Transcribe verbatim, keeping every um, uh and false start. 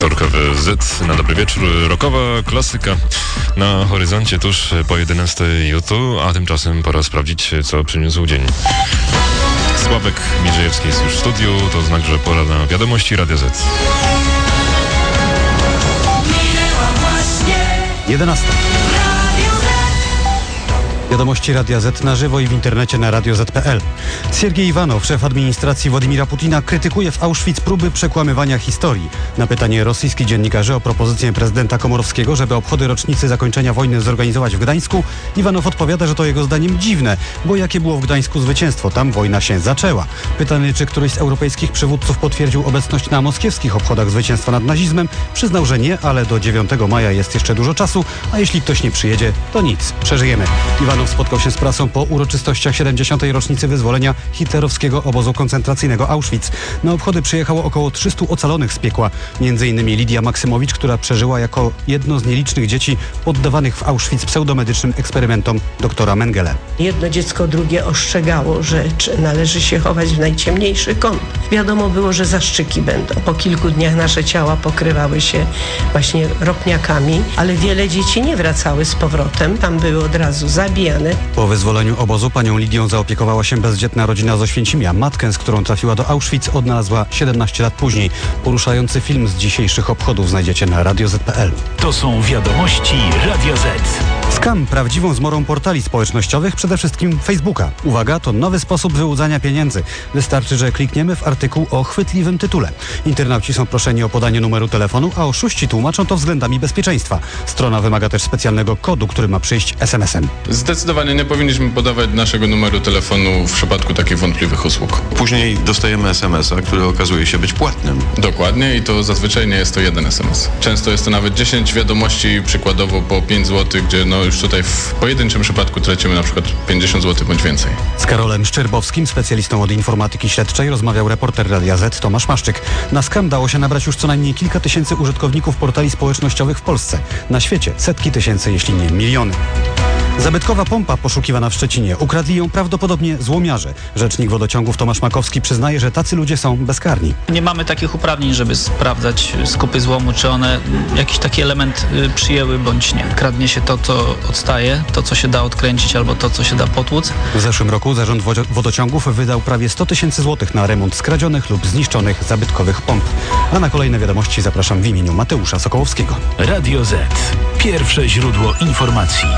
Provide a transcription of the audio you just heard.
Orkowy Z na dobry wieczór. Rockowa klasyka na horyzoncie tuż po jedenastej jutu, a tymczasem pora sprawdzić, co przyniósł dzień. Sławek Mierzejewski jest już w studiu, to znak, że pora na wiadomości Radia Z. jedenasta. Wiadomości Radia Z na żywo i w internecie na radio zet kropka pe el. Siergiej Iwanow, szef administracji Władimira Putina, krytykuje w Auschwitz próby przekłamywania historii. Na pytanie rosyjskich dziennikarzy o propozycję prezydenta Komorowskiego, żeby obchody rocznicy zakończenia wojny zorganizować w Gdańsku, Iwanow odpowiada, że to jego zdaniem dziwne, bo jakie było w Gdańsku zwycięstwo? Tam wojna się zaczęła. Pytany, czy któryś z europejskich przywódców potwierdził obecność na moskiewskich obchodach zwycięstwa nad nazizmem, przyznał, że nie, ale do dziewiątego maja jest jeszcze dużo czasu, a jeśli ktoś nie przyjedzie, to nic. Przeżyjemy. Iwanow spotkał się z prasą po uroczystościach siedemdziesiątej rocznicy wyzwolenia hitlerowskiego obozu koncentracyjnego Auschwitz. Na obchody przyjechało około trzystu ocalonych z piekła. Między innymi Lidia Maksymowicz, która przeżyła jako jedno z nielicznych dzieci poddawanych w Auschwitz pseudomedycznym eksperymentom doktora Mengele. Jedno dziecko drugie ostrzegało, że należy się chować w najciemniejszy kąt. Wiadomo było, że zaszczyki będą. Po kilku dniach nasze ciała pokrywały się właśnie ropniakami, ale wiele dzieci nie wracały z powrotem. Tam były od razu zabijane. Po wyzwoleniu obozu panią Lidią zaopiekowała się bezdzietna rodzina z Oświęcimia. Matkę, z którą trafiła do Auschwitz, odnalazła siedemnaście lat później. Poruszający film z dzisiejszych obchodów znajdziecie na radio zet kropka pe el. To są wiadomości Radia Z. Skam prawdziwą zmorą portali społecznościowych, przede wszystkim Facebooka. Uwaga, to nowy sposób wyłudzania pieniędzy. Wystarczy, że klikniemy w artykuł o chwytliwym tytule. Internauci są proszeni o podanie numeru telefonu, a oszuści tłumaczą to względami bezpieczeństwa. Strona wymaga też specjalnego kodu, który ma przyjść es em esem. Zdecydowanie nie powinniśmy podawać naszego numeru telefonu w przypadku takich wątpliwych usług. Później dostajemy es em esa, który okazuje się być płatnym. Dokładnie i to zazwyczaj nie jest to jeden es em es. Często jest to nawet dziesięć wiadomości, przykładowo po pięć złotych, gdzie no już tutaj w pojedynczym przypadku tracimy na przykład pięćdziesiąt złotych bądź więcej. Z Karolem Szczerbowskim, specjalistą od informatyki śledczej, rozmawiał reporter Radia Z Tomasz Maszczyk. Na skam dało się nabrać już co najmniej kilka tysięcy użytkowników portali społecznościowych w Polsce. Na świecie setki tysięcy, jeśli nie miliony. Zabytkowa pompa poszukiwana w Szczecinie. Ukradli ją prawdopodobnie złomiarze. Rzecznik wodociągów Tomasz Makowski przyznaje, że tacy ludzie są bezkarni. Nie mamy takich uprawnień, żeby sprawdzać skupy złomu, czy one jakiś taki element przyjęły bądź nie. Kradnie się to, co odstaje, to, co się da odkręcić albo to, co się da potłuc. W zeszłym roku Zarząd Wodociągów wydał prawie sto tysięcy złotych na remont skradzionych lub zniszczonych zabytkowych pomp. A na kolejne wiadomości zapraszam w imieniu Mateusza Sokołowskiego. Radio Z. Pierwsze źródło informacji.